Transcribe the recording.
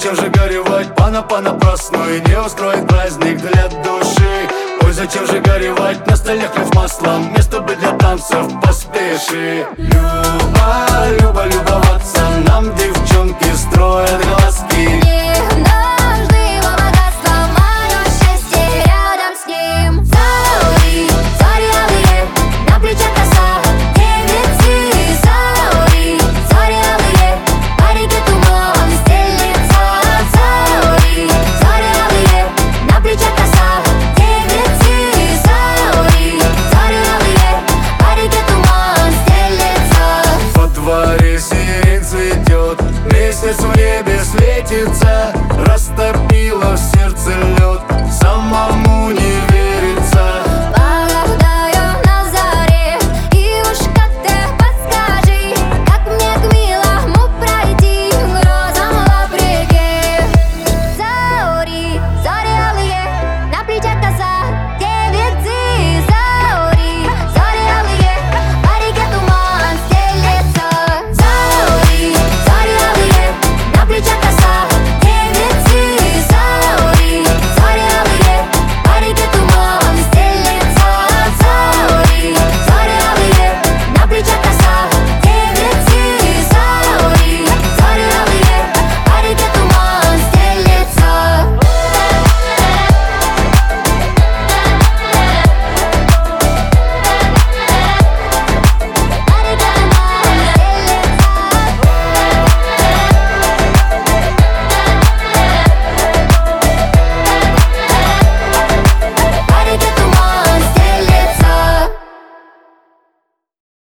зачем же горевать понапрасну и не устроить праздник для души? Ой, зачем же горевать, на столе хлеб с маслом, место бы для танцев, поспеши. Люба, любоваться нам девчонки строят глазки.